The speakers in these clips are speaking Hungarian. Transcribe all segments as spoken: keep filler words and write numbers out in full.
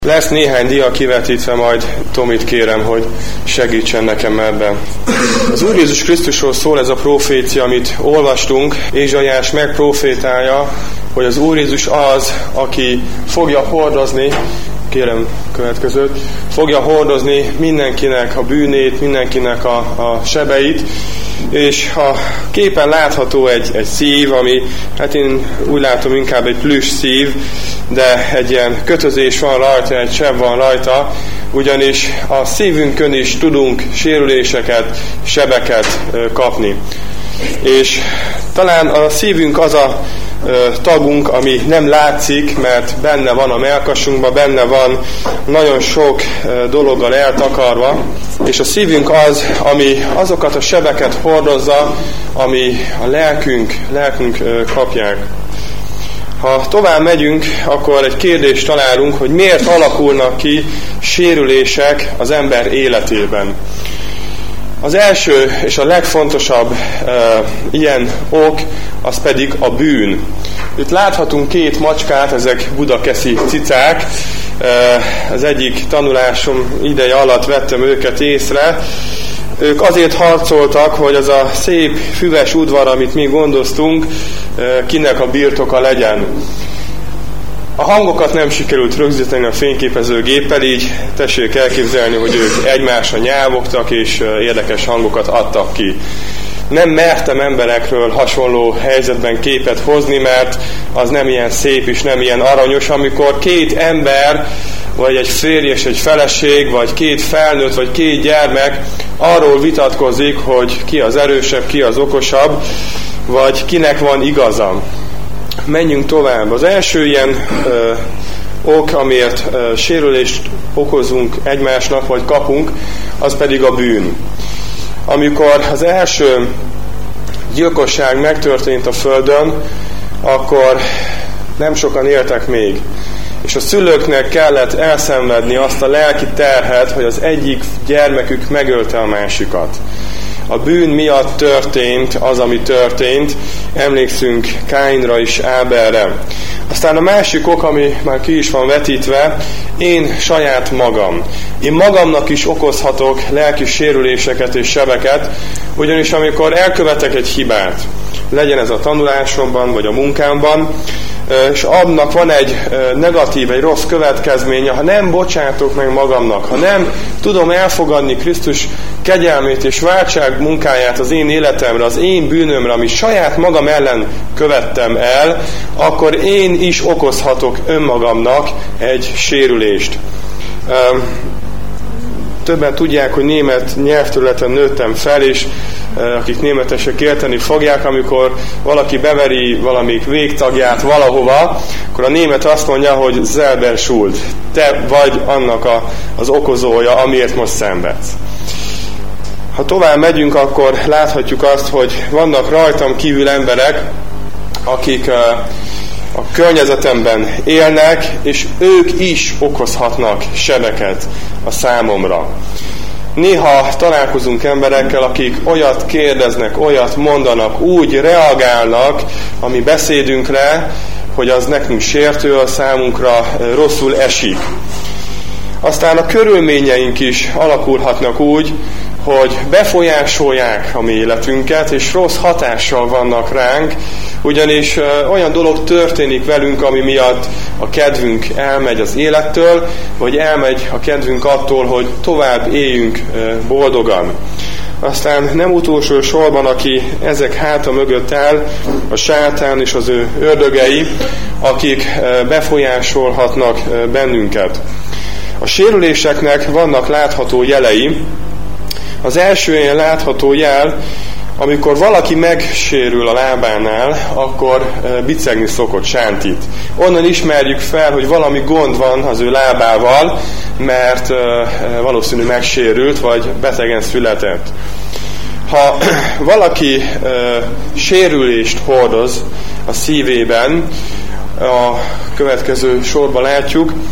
Lesz néhány dia kivetítve, majd Tomit kérem, hogy segítsen nekem ebben. Az Úr Jézus Krisztusról szól ez a profécia, amit olvastunk. Ézsaiás megprofétálja, hogy az Úr Jézus az, aki fogja hordozni, kérem következőt, fogja hordozni mindenkinek a bűnét, mindenkinek a, a sebeit, és a képen látható egy, egy szív, ami, hát én úgy látom inkább egy plüss szív, de egy ilyen kötözés van rajta, egy seb van rajta, ugyanis a szívünkön is tudunk sérüléseket, sebeket kapni. És talán a szívünk az a tagunk, ami nem látszik, mert benne van a mellkasunkban, benne van nagyon sok dologgal eltakarva, és a szívünk az, ami azokat a sebeket hordozza, ami a lelkünk, lelkünk kapják. Ha tovább megyünk, akkor egy kérdést találunk, hogy miért alakulnak ki sérülések az ember életében. Az első és a legfontosabb e, ilyen ok, az pedig a bűn. Itt láthatunk két macskát, ezek budakeszi cicák. E, az egyik tanulásom ideje alatt vettem őket észre. Ők azért harcoltak, hogy az a szép füves udvar, amit mi gondoztunk, e, kinek a birtoka legyen. A hangokat nem sikerült rögzíteni a fényképezőgéppel, így tessék elképzelni, hogy ők egymásra nyávogtak és érdekes hangokat adtak ki. Nem mertem emberekről hasonló helyzetben képet hozni, mert az nem ilyen szép és nem ilyen aranyos, amikor két ember, vagy egy férj és egy feleség, vagy két felnőtt, vagy két gyermek arról vitatkozik, hogy ki az erősebb, ki az okosabb, vagy kinek van igaza. Menjünk tovább. Az első ilyen ö, ok, amiért ö, sérülést okozunk egymásnak, vagy kapunk, az pedig a bűn. Amikor az első gyilkosság megtörtént a Földön, akkor nem sokan éltek még. És a szülőknek kellett elszenvedni azt a lelki terhet, hogy az egyik gyermekük megölte a másikat. A bűn miatt történt az, ami történt. Emlékszünk Káinra és Ábelre. Aztán a másik ok, ami már ki is van vetítve, én saját magam. Én magamnak is okozhatok lelki sérüléseket és sebeket, ugyanis amikor elkövetek egy hibát, legyen ez a tanulásomban vagy a munkámban, és annak van egy negatív, egy rossz következménye, ha nem bocsátok meg magamnak, ha nem tudom elfogadni Krisztus kegyelmét és váltság munkáját az én életemre, az én bűnömre, amit saját magam ellen követtem el, akkor én is okozhatok önmagamnak egy sérülést. Többen tudják, hogy német nyelvterületen nőttem fel, és akik németesek érteni fogják, amikor valaki beveri valamik végtagját valahova, akkor a német azt mondja, hogy selber schuld. Te vagy annak a, az okozója, amiért most szenvedsz. Ha tovább megyünk, akkor láthatjuk azt, hogy vannak rajtam kívül emberek, akik a környezetemben élnek, és ők is okozhatnak sebeket a számomra. Néha találkozunk emberekkel, akik olyat kérdeznek, olyat mondanak, úgy reagálnak a mi beszédünkre, hogy az nekünk sértő, a számunkra rosszul esik. Aztán a körülményeink is alakulhatnak úgy, hogy befolyásolják a mi életünket, és rossz hatással vannak ránk, ugyanis olyan dolog történik velünk, ami miatt a kedvünk elmegy az élettől, vagy elmegy a kedvünk attól, hogy tovább éljünk boldogan. Aztán nem utolsó sorban, aki ezek háta mögött áll, a sátán és az ő ördögei, akik befolyásolhatnak bennünket. A sérüléseknek vannak látható jelei. Az első ilyen látható jel, amikor valaki megsérül a lábánál, akkor bicegni szokott, sántít. Onnan ismerjük fel, hogy valami gond van az ő lábával, mert valószínű megsérült, vagy betegen született. Ha valaki sérülést hordoz a szívében, a következő sorban látjuk,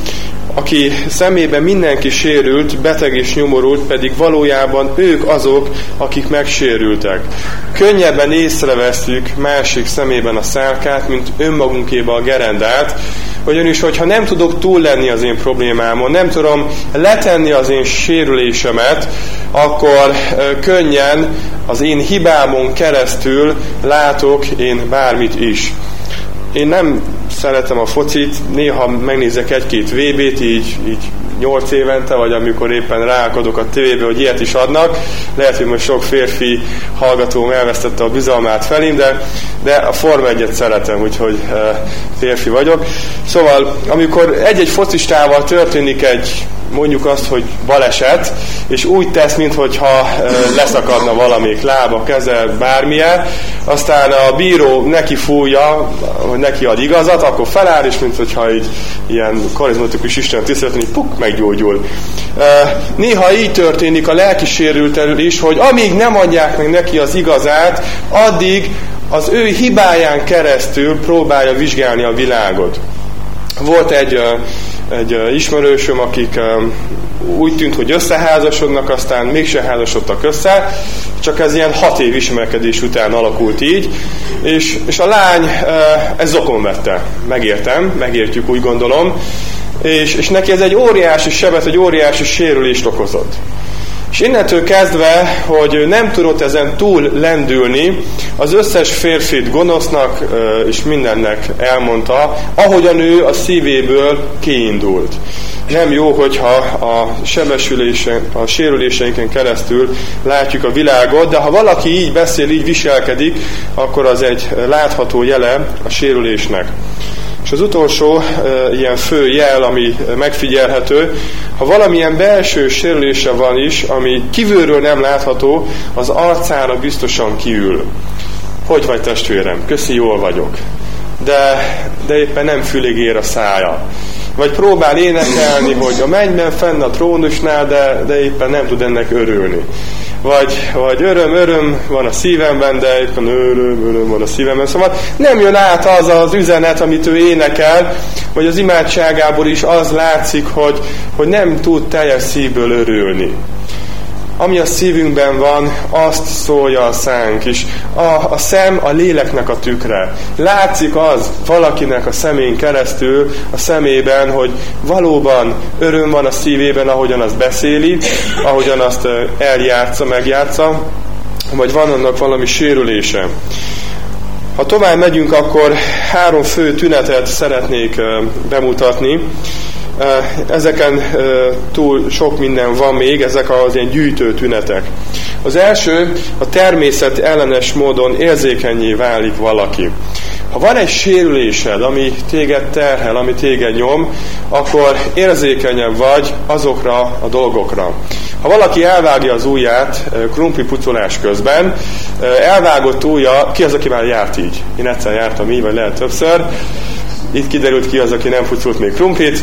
aki szemében mindenki sérült, beteg és nyomorult, pedig valójában ők azok, akik megsérültek. Könnyebben észreveszünk másik szemében a szálkát, mint önmagunkéba a gerendát, ugyanis, hogyha nem tudok túl lenni az én problémámon, nem tudom letenni az én sérülésemet, akkor könnyen az én hibámon keresztül látok én bármit is. Én nem szeretem a focit, néha megnézek egy-két vé bét, így, így nyolc évente, vagy amikor éppen ráakadok a tévébe, hogy ilyet is adnak. Lehet, hogy most sok férfi hallgatóm elvesztette a bizalmát felém, de, de a Forma egyet szeretem, úgyhogy e, férfi vagyok. Szóval, amikor egy-egy focistával történik egy, mondjuk azt, hogy baleset, és úgy tesz, minthogyha e, leszakadna valamelyik lába, keze, bármilyen, aztán a bíró neki fújja, hogy neki ad igazat, akkor feláll, és minthogyha így ilyen karizmatikus Isten tiszteletlen, így puk, meggyógyul. E, néha így történik a lelkisérültel is, hogy amíg nem adják meg neki az igazát, addig az ő hibáján keresztül próbálja vizsgálni a világot. Volt egy, egy ismerősöm, akik úgy tűnt, hogy összeházasodnak, aztán mégse házasodtak össze, csak ez ilyen hat év ismerkedés után alakult így, és, és a lány ez zokon vette. Megértem, megértjük, úgy gondolom, és, és neki ez egy óriási sebet, egy óriási sérülést okozott. És innentől kezdve, hogy nem tudott ezen túl lendülni, az összes férfit gonosznak és mindennek elmondta, ahogyan ő a szívéből kiindult. Nem jó, hogyha a sebesülésen, a sérüléseinken keresztül látjuk a világot, de ha valaki így beszél, így viselkedik, akkor az egy látható jele a sérülésnek. És az utolsó e, ilyen fő jel, ami megfigyelhető, ha valamilyen belső sérülése van is, ami kívülről nem látható, az arcára biztosan kiül. Hogy vagy, testvérem? Köszi, jól vagyok. De, de éppen nem fülig ér a szája. Vagy próbál énekelni, hogy a mennyben fenn a trónusnál, de, de éppen nem tud ennek örülni. Vagy, vagy öröm, öröm van a szívemben, de éppen öröm, öröm van a szívemben. Szóval nem jön át az az üzenet, amit ő énekel, vagy az imádságából is az látszik, hogy, hogy nem tud teljes szívből örülni. Ami a szívünkben van, azt szólja a szánk is. A, a szem a léleknek a tükre. Látszik az valakinek a szemén keresztül, a szemében, hogy valóban öröm van a szívében, ahogyan azt beszéli, ahogyan azt eljátsza, megjátsza, vagy van annak valami sérülése. Ha tovább megyünk, akkor három fő tünetet szeretnék bemutatni. Ezeken túl sok minden van még, ezek az ilyen gyűjtő tünetek. Az első, a természet ellenes módon érzékennyé válik valaki. Ha van egy sérülésed, ami téged terhel, ami téged nyom, akkor érzékenyebb vagy azokra a dolgokra. Ha valaki elvágja az ujját krumpli pucolás közben, elvágott ujja, ki az, aki már járt így? Én egyszer jártam így, vagy lehet többször. Itt kiderült ki az, aki nem pucolt még krumplit.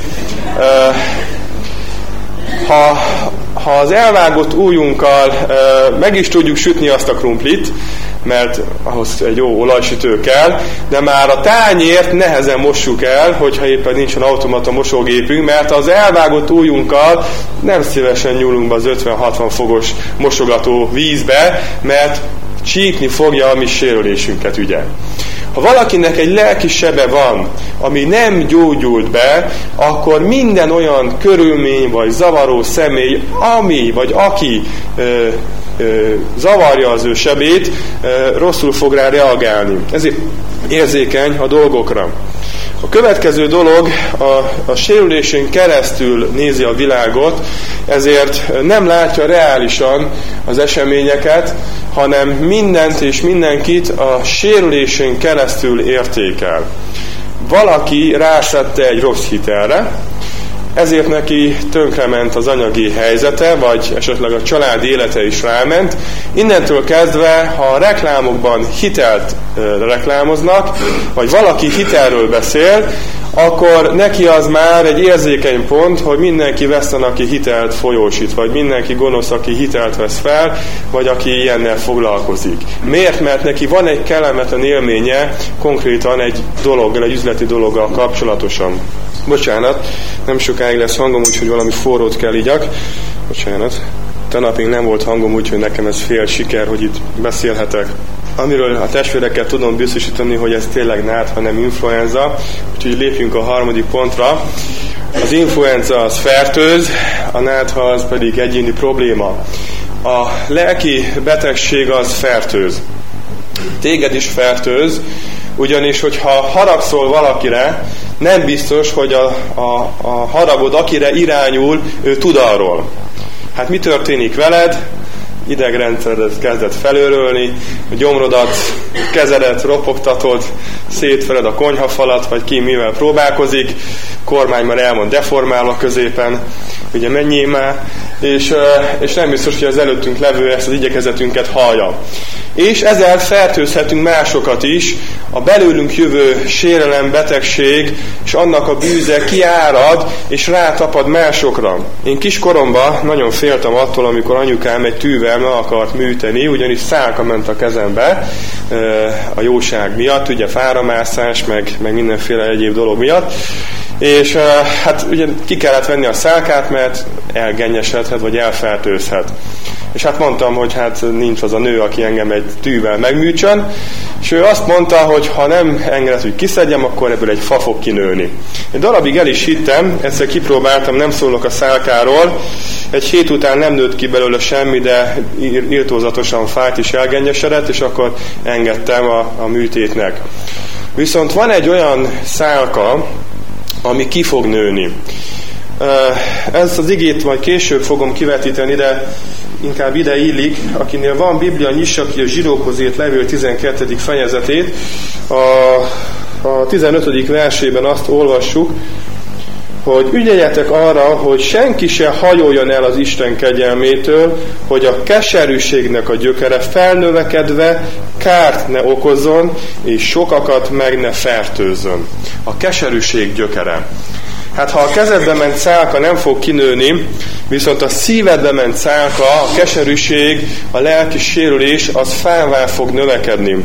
Ha, ha az elvágott ujjunkkal meg is tudjuk sütni azt a krumplit, mert ahhoz egy jó olajsütő kell, de már a tányért nehezen mossuk el, hogyha éppen nincsen automata mosógépünk, mert az elvágott ujjunkkal nem szívesen nyúlunk be az ötven-hatvan fokos mosogató vízbe, mert csípni fogja a mi sérülésünket, ugye. Ha valakinek egy lelki sebe van, ami nem gyógyult be, akkor minden olyan körülmény vagy zavaró személy, ami vagy aki ö, ö, zavarja az ő sebét, ö, rosszul fog rá reagálni. Ezért érzékeny a dolgokra. A következő dolog, a, a sérülésén keresztül nézi a világot, ezért nem látja reálisan az eseményeket, hanem mindent és mindenkit a sérülésén keresztül értékel. Valaki rászedte egy rossz hitelre, ezért neki tönkrement az anyagi helyzete, vagy esetleg a család élete is ráment. Innentől kezdve, ha a reklámokban hitelt reklámoznak, vagy valaki hitelről beszél, akkor neki az már egy érzékeny pont, hogy mindenki veszten, aki hitelt folyósít, vagy mindenki gonosz, aki hitelt vesz fel, vagy aki ilyennel foglalkozik. Miért? Mert neki van egy kellemetlen élménye konkrétan egy dologgal, egy üzleti dologgal kapcsolatosan. Bocsánat, nem sokáig lesz hangom, úgyhogy valami forrót kell igyak. Bocsánat. Tanapig nem volt hangom, úgyhogy nekem ez fél siker, hogy itt beszélhetek. Amiről a testvérekkel tudom biztosítani, hogy ez tényleg nátha, nem influenza, úgyhogy lépjünk a harmadik pontra. Az influenza az fertőz, a nátha az pedig egyéni probléma. A lelki betegség az fertőz. Téged is fertőz, ugyanis, hogyha haragszol valakire, nem biztos, hogy a, a, a haragod, akire irányul, ő tud arról. Hát mi történik veled? Idegrendszeredet kezdett felőrölni, a gyomrodat, kezedet ropogtatod, szétvered a konyhafalat, vagy ki mivel próbálkozik, kormány már el van deformálva középen, ugye menjél már, és, és nem biztos, hogy az előttünk levő ezt az igyekezetünket hallja. És ezzel fertőzhetünk másokat is, a belőlünk jövő sérelem, betegség, és annak a bűze kiárad, és rátapad másokra. Én kiskoromban nagyon féltem attól, amikor anyukám egy tűvel meg akart műteni, ugyanis szálka ment a kezembe a jóság miatt, ugye fáramászás, meg, meg mindenféle egyéb dolog miatt, és hát ugye ki kellett venni a szálkát, mert elgennyesedhet, vagy elfertőzhet. És hát mondtam, hogy hát nincs az a nő, aki engem egy tűvel megműtsön, és ő azt mondta, hogy ha nem engedett, hogy kiszedjem, akkor ebből egy fa fog kinőni. Egy darabig el is hittem, egyszer kipróbáltam, nem szólok a szálkáról, egy hét után nem nőtt ki belőle semmi, de irtózatosan fájt is elgennyesedett, és akkor engedtem a, a műtétnek. Viszont van egy olyan szálka, ami ki fog nőni. Ezt az igét majd később fogom kivetíteni, de inkább ide illik, akinél van Biblia, nyissa ki a Zsidókhoz írt levél tizenkettedik fejezetét. A, a tizenötödik versében azt olvassuk, hogy ügyeljetek arra, hogy senki se hajoljon el az Isten kegyelmétől, hogy a keserűségnek a gyökere felnövekedve kárt ne okozzon, és sokakat meg ne fertőzzön. A keserűség gyökere. Hát ha a kezedbe ment szálka nem fog kinőni, viszont a szívedbe ment szálka, a keserűség, a lelki sérülés, az fává fog növekedni.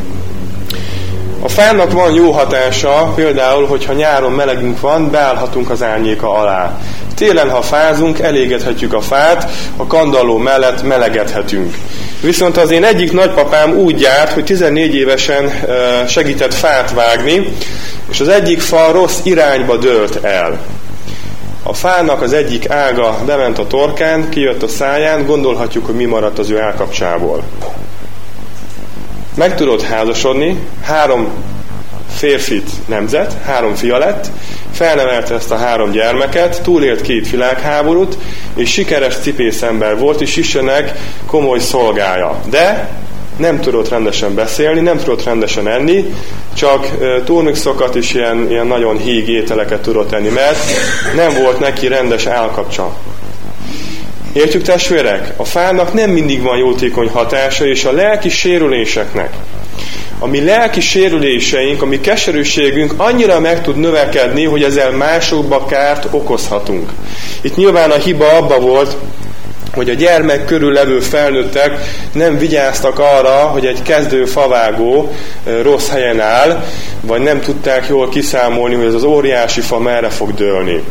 A fának van jó hatása, például, hogyha nyáron melegünk van, beállhatunk az árnyéka alá. Télen, ha fázunk, elégethetjük a fát, a kandalló mellett melegedhetünk. Viszont az én egyik nagypapám úgy járt, hogy tizennégy évesen segített fát vágni, és az egyik fa rossz irányba dőlt el. A fának az egyik ága bement a torkán, kijött a száján, gondolhatjuk, hogy mi maradt az ő állkapcsából. Meg tudott házasodni, három férfit nemzett, három fia lett, felnevelte ezt a három gyermeket, túlélt két világháborút, és sikeres cipészember volt, és Istennek komoly szolgája. De nem tudott rendesen beszélni, nem tudott rendesen enni, csak uh, turmixokat és ilyen, ilyen nagyon híg ételeket tudott enni, mert nem volt neki rendes állkapcsa. Értjük, testvérek? A fának nem mindig van jótékony hatása, és a lelki sérüléseknek, a mi lelki sérüléseink, a mi keserűségünk annyira meg tud növekedni, hogy ezzel másokba kárt okozhatunk. Itt nyilván a hiba abba volt, hogy a gyermek körül levő felnőttek nem vigyáztak arra, hogy egy kezdő favágó rossz helyen áll, vagy nem tudták jól kiszámolni, hogy ez az óriási fa merre fog dőlni.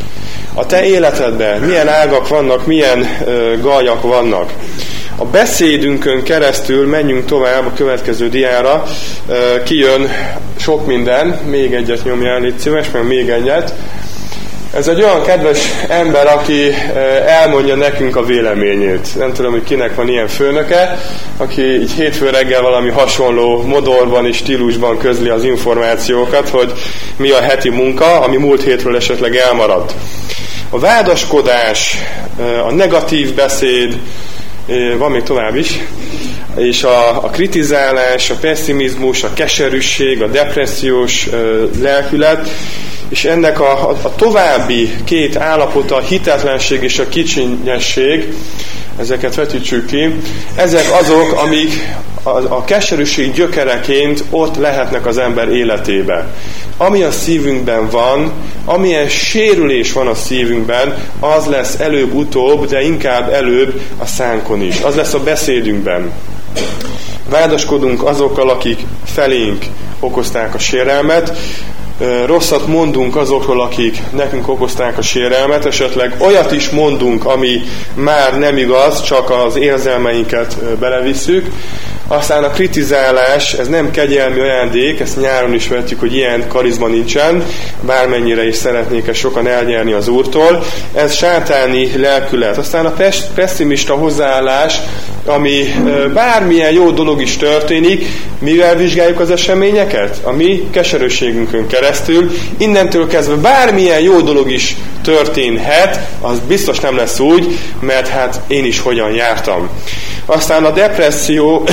A te életedben milyen ágak vannak, milyen uh, gajak vannak. A beszédünkön keresztül menjünk tovább a következő diára, uh, kijön sok minden, még egyet nyomjál, légy szíves, meg még egyet. Ez egy olyan kedves ember, aki elmondja nekünk a véleményét. Nem tudom, hogy kinek van ilyen főnöke, aki így hétfő reggel valami hasonló modorban és stílusban közli az információkat, hogy mi a heti munka, ami múlt hétről esetleg elmaradt. A vádaskodás, a negatív beszéd, van még tovább is, és a, a kritizálás, a pessimizmus, a keserűség, a depressziós lelkület, és ennek a, a, a további két állapota, a hitetlenség és a kicsinyesség, ezeket vetítsük ki, ezek azok, amik a, a keserűség gyökereként ott lehetnek az ember életébe. Ami a szívünkben van, amilyen sérülés van a szívünkben, az lesz előbb-utóbb, de inkább előbb a szánkon is. Az lesz a beszédünkben. Vádaskodunk azokkal, akik felénk okozták a sérelmet, rosszat mondunk azokról, akik nekünk okozták a sérelmet, esetleg olyat is mondunk, ami már nem igaz, csak az érzelmeinket belevisszük. Aztán a kritizálás, ez nem kegyelmi ajándék, ezt nyáron is vettük, hogy ilyen karizma nincsen, bármennyire is szeretnék ezt sokan elnyerni az Úrtól. Ez sátáni lelkület. Aztán a pesszimista hozzáállás, ami bármilyen jó dolog is történik, mivel vizsgáljuk az eseményeket? A mi keserűségünkön keresztül. Innentől kezdve bármilyen jó dolog is történhet, az biztos nem lesz úgy, mert hát én is hogyan jártam. Aztán a depresszió,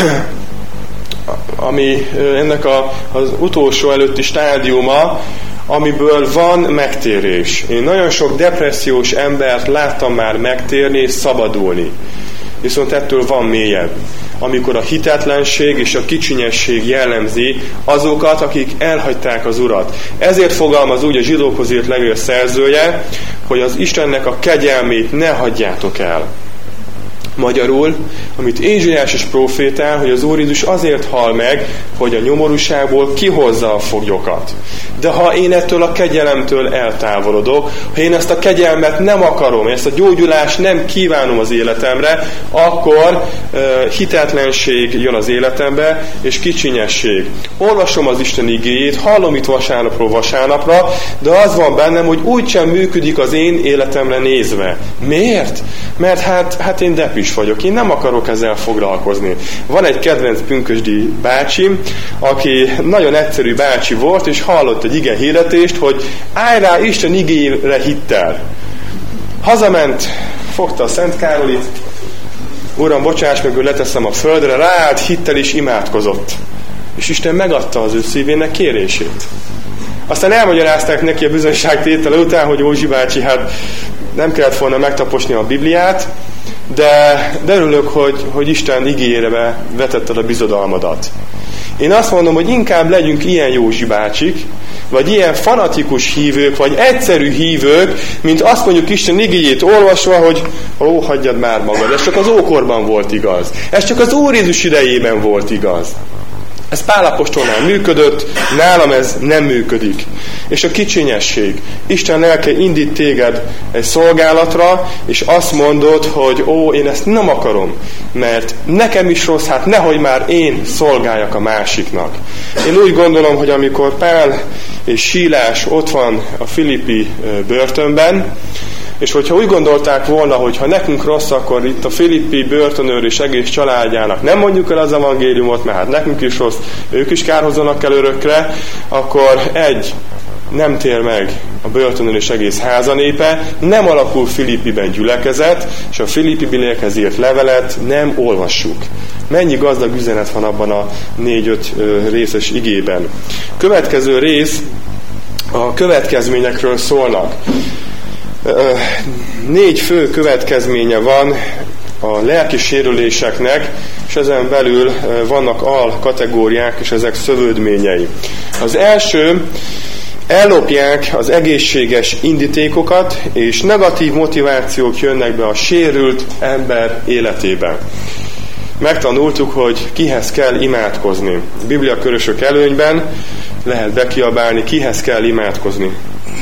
ami ennek a, az utolsó előtti stádiuma, amiből van megtérés. Én nagyon sok depressziós embert láttam már megtérni és szabadulni. Viszont ettől van mélyebb, amikor a hitetlenség és a kicsinyesség jellemzi azokat, akik elhagyták az Urat. Ezért fogalmaz úgy a zsidókhoz írt levél szerzője, hogy az Istennek a kegyelmét ne hagyjátok el. Magyarul, amit Ézsaiás is profétál, hogy az Úr Jézus azért hal meg, hogy a nyomorúságból kihozza a foglyokat. De ha én ettől a kegyelemtől eltávolodok, ha én ezt a kegyelmet nem akarom, ezt a gyógyulást nem kívánom az életemre, akkor uh, hitetlenség jön az életembe, és kicsinyesség. Olvasom az Isten igéjét, hallom itt vasárnapról vasárnapra, de az van bennem, hogy úgysem működik az én életemre nézve. Miért? Mert hát, hát én depis vagyok, én nem akarok ezzel foglalkozni. Van egy kedvenc pünkösdi bácsim, aki nagyon egyszerű bácsi volt, és hallott egy ige hirdetést, hogy állj rá Isten igéjére hittel. Hazament, fogta a Szent Károlit, Uram, bocsáss meg, hogy leteszem a földre, ráállt, hittel is imádkozott. És Isten megadta az ő szívének kérését. Aztán elmagyarázták neki a bizonyságtétele után, hogy Józsi bácsi, hát nem kellett volna megtaposni a Bibliát, de, de örülök, hogy, hogy Isten igéjére vetetted a bizodalmadat. Én azt mondom, hogy inkább legyünk ilyen Józsi bácsik, vagy ilyen fanatikus hívők, vagy egyszerű hívők, mint azt mondjuk Isten igéjét olvasva, hogy ó, hagyjad már magad, ez csak az ókorban volt igaz. Ez csak az Úr Jézus idejében volt igaz. Ez Pál apostolnál működött, nálam ez nem működik. És a kicsinyesség. Isten lelke indít téged egy szolgálatra, és azt mondod, hogy ó, én ezt nem akarom, mert nekem is rossz, hát nehogy már én szolgáljak a másiknak. Én úgy gondolom, hogy amikor Pál és Sílás ott van a Filippi börtönben, és hogyha úgy gondolták volna, hogy ha nekünk rossz, akkor itt a filippi börtönőr és egész családjának nem mondjuk el az evangéliumot, mert hát nekünk is rossz, ők is kárhozzanak el örökre, akkor egy, nem tér meg a börtönőr és egész házanépe, nem alakul Filippiben gyülekezet, és a filippibiekhez írt levelet nem olvassuk. Mennyi gazdag üzenet van abban a négy-öt részes igében. Következő rész a következményekről szólnak. Négy fő következménye van a lelki sérüléseknek, és ezen belül vannak al kategóriák, és ezek szövődményei. Az első, ellopják az egészséges indítékokat, és negatív motivációk jönnek be a sérült ember életében. Megtanultuk, hogy kihez kell imádkozni. A Biblia körösök előnyben lehet bekiabálni, kihez kell imádkozni.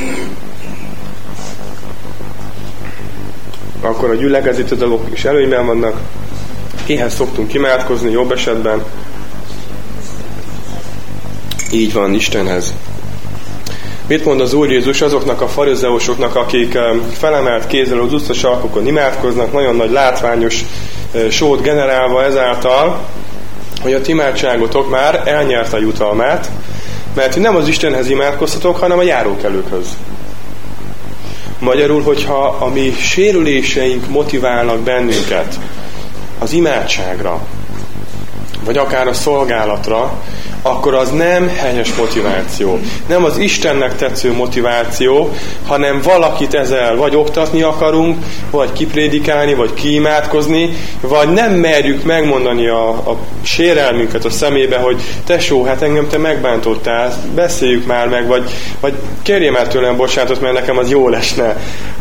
Akkor a gyülekezeti dolgok is előnyben vannak. Kihez szoktunk imádkozni jobb esetben? Így van, Istenhez. Mit mond az Úr Jézus azoknak a farizeusoknak, akik felemelt kézzel az utcasarkokon imádkoznak, nagyon nagy látványos sót generálva ezáltal, hogy a ti imádságotok már elnyerte a jutalmát, mert nem az Istenhez imádkoztatok, hanem a járókelőkhöz. Magyarul, hogyha a mi sérüléseink motiválnak bennünket az imádságra, vagy akár a szolgálatra, akkor az nem helyes motiváció. Nem az Istennek tetsző motiváció, hanem valakit ezzel vagy oktatni akarunk, vagy kiprédikálni, vagy kiimádkozni, vagy nem merjük megmondani a, a sérelmünket a szemébe, hogy tesó, hát engem te megbántottál, beszéljük már meg, vagy, vagy kérjem el tőlem bocsánatot, mert nekem az jól esne.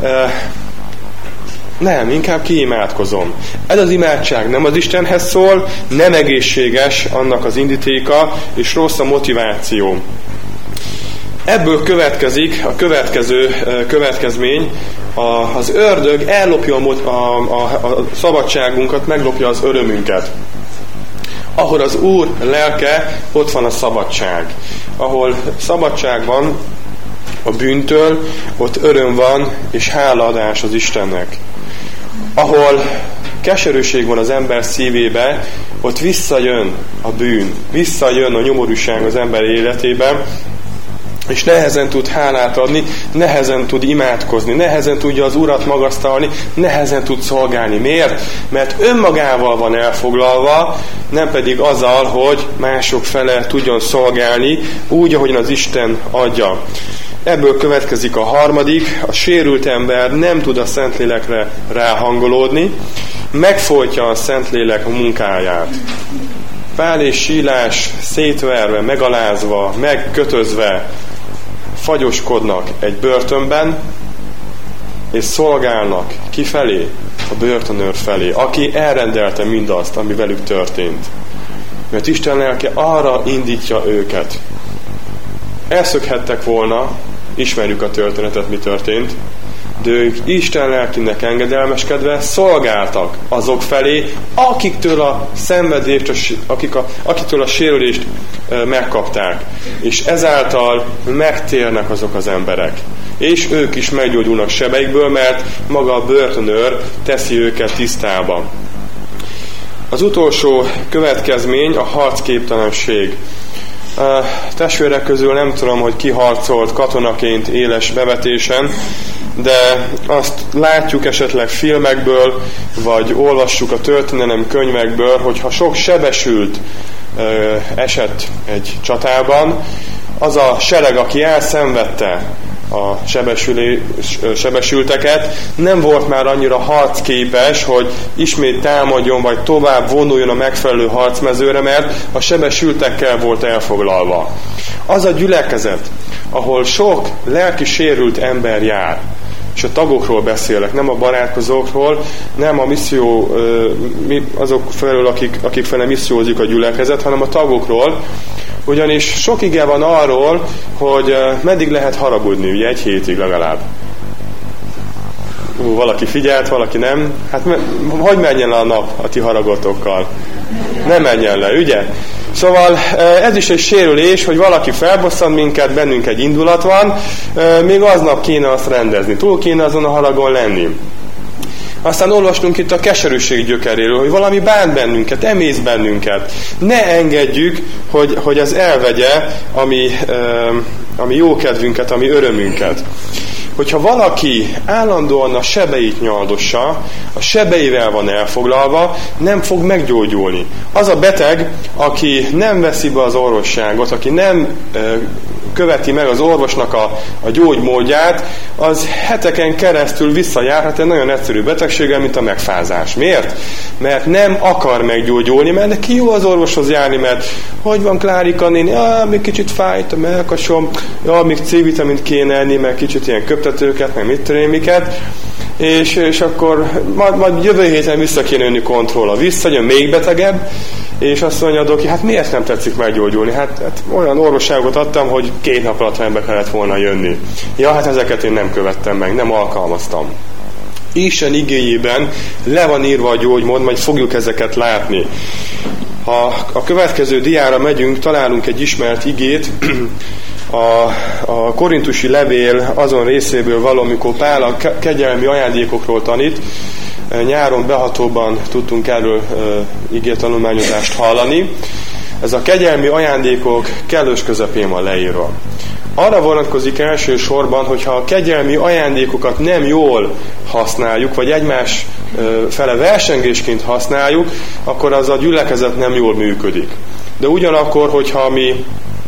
Nem, inkább kiimádkozom. Ez az imádság nem az Istenhez szól, nem egészséges annak az indítéka, és rossz a motiváció. Ebből következik a következő következmény, az ördög ellopja a, a, a szabadságunkat, meglopja az örömünket. Ahol az Úr lelke, ott van a szabadság. Ahol szabadság van a bűntől, ott öröm van, és hálaadás az Istennek. Ahol keserűség van az ember szívébe, ott visszajön a bűn, visszajön a nyomorúság az ember életében, és nehezen tud hálát adni, nehezen tud imádkozni, nehezen tudja az Urat magasztalni, nehezen tud szolgálni. Miért? Mert önmagával van elfoglalva, nem pedig azzal, hogy mások fele tudjon szolgálni, úgy, ahogyan az Isten adja. Ebből következik a harmadik, a sérült ember nem tud a Szentlélekre ráhangolódni, megfojtja a Szentlélek a munkáját. Pál és Sílás szétverve, megalázva, megkötözve fagyoskodnak egy börtönben, és szolgálnak kifelé, a börtönőr felé, aki elrendelte mindazt, ami velük történt. Mert Isten lelke arra indítja őket. Elszökhettek volna, ismerjük a történetet, mi történt, de ők Isten lelkének engedelmeskedve szolgáltak azok felé, akiktől a szenvedést, akik a, akiktől a sérülést e, megkapták. És ezáltal megtérnek azok az emberek. És ők is meggyógyulnak sebeikből, mert maga a börtönőr teszi őket tisztába. Az utolsó következmény a harcképtelenség. A testvérek közül nem tudom, hogy ki harcolt katonaként éles bevetésen, de azt látjuk esetleg filmekből, vagy olvassuk a történelem könyvekből, hogy ha sok sebesült ö, esett egy csatában, az a sereg, aki elszenvedte a sebesülteket, nem volt már annyira harcképes, hogy ismét támadjon, vagy tovább vonuljon a megfelelő harcmezőre, mert a sebesültekkel volt elfoglalva. Az a gyülekezet, ahol sok lelki sérült ember jár, és a tagokról beszélek, nem a barátkozókról, nem a misszió, azok felől, akik, akik fele missziózik a gyülekezet, hanem a tagokról, ugyanis sok ige van arról, hogy meddig lehet haragudni, ugye egy hétig legalább. Ú, valaki figyelt, valaki nem. Hát hogy menjen le a nap a ti haragotokkal? Nem menjen le, ugye? Szóval ez is egy sérülés, hogy valaki felbosszant minket, bennünk egy indulat van, még aznap kéne azt rendezni, túl kéne azon a haragon lenni. Aztán olvastunk itt a keserűség gyökeréről, hogy valami bánt bennünket, emész bennünket. Ne engedjük, hogy, hogy az elvegye a mi, a mi jókedvünket, a mi örömünket. Hogyha valaki állandóan a sebeit nyaldossa, a sebeivel van elfoglalva, nem fog meggyógyulni. Az a beteg, aki nem veszi be az orvosságot, aki nem e, követi meg az orvosnak a, a gyógymódját, az heteken keresztül visszajárhat egy nagyon egyszerű betegséggel, mint a megfázás. Miért? Mert nem akar meggyógyulni, mert neki jó az orvoshoz járni, mert hogy van Klárika néni, ah, még kicsit fájt a mellkasom, ja, még C-vitamint kéne enni, meg kicsit ilyen köptetőket, meg mit tudom miket, és, és akkor majd, majd jövő héten vissza kéne jönni kontrollra. Visszajön még betegebb, és azt mondja a doki, hát miért nem tetszik meggyógyulni? Hát, hát olyan orvosságot adtam, hogy két nap alatt rendbe kellett volna jönni. Ja, hát ezeket én nem követtem meg, nem alkalmaztam. Isten igéjében le van írva a gyógymód, majd fogjuk ezeket látni. Ha a következő diára megyünk, találunk egy ismert igét, a, a korintusi levél azon részéből való, amikor Pál a kegyelmi ajándékokról tanít. Nyáron behatóban tudtunk erről uh, igétanulmányozást hallani. Ez a kegyelmi ajándékok kellős közepén van leírva. Arra vonatkozik elsősorban, hogyha a kegyelmi ajándékokat nem jól használjuk, vagy egymás uh, fele versengésként használjuk, akkor az a gyülekezet nem jól működik. De ugyanakkor, hogyha mi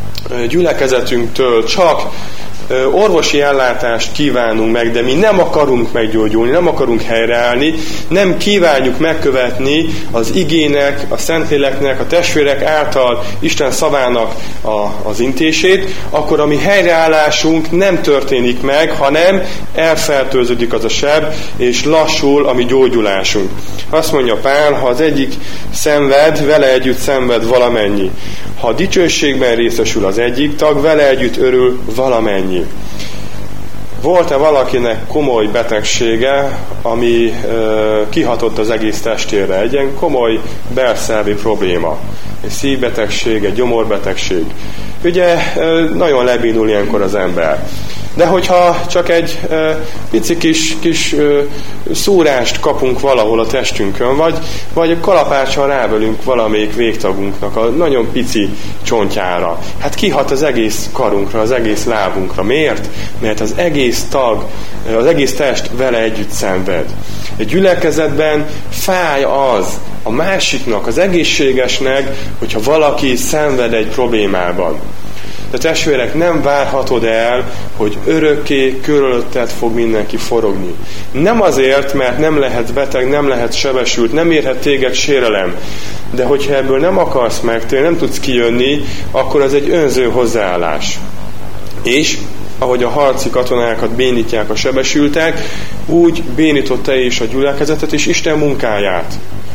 gyülekezetünktől csak orvosi ellátást kívánunk meg, de mi nem akarunk meggyógyulni, nem akarunk helyreállni, nem kívánjuk megkövetni az igének, a Szentléleknek, a testvérek által Isten szavának a, az intését, akkor a mi helyreállásunk nem történik meg, hanem elfertőződik az a seb, és lassul a mi gyógyulásunk. Azt mondja Pál, ha az egyik szenved, vele együtt szenved valamennyi. Ha dicsőségben részesül az egyik tag, vele együtt örül valamennyi. Volt-e valakinek komoly betegsége, ami ö, kihatott az egész testére? Egy ilyen komoly belszervi probléma. Egy szívbetegség, egy gyomorbetegség. Ugye ö, nagyon lebénul ilyenkor az ember. De hogyha csak egy ö, pici kis, kis ö, szúrást kapunk valahol a testünkön, vagy, vagy kalapáccsal rávelünk valamelyik végtagunknak a nagyon pici csontjára, hát kihat az egész karunkra, az egész lábunkra. Miért? Mert az egész tag, az egész test vele együtt szenved. Egy gyülekezetben fáj az a másiknak, az egészségesnek, hogyha valaki szenved egy problémában. De testvérek, nem várhatod el, hogy örökké körülötted fog mindenki forogni. Nem azért, mert nem lehetsz beteg, nem lehetsz sebesült, nem érhet téged sérelem. De hogyha ebből nem akarsz megtérni, nem tudsz kijönni, akkor az egy önző hozzáállás. És ahogy a harci katonákat bénítják a sebesültek, úgy bénított te is a gyülekezetet és Isten munkáját.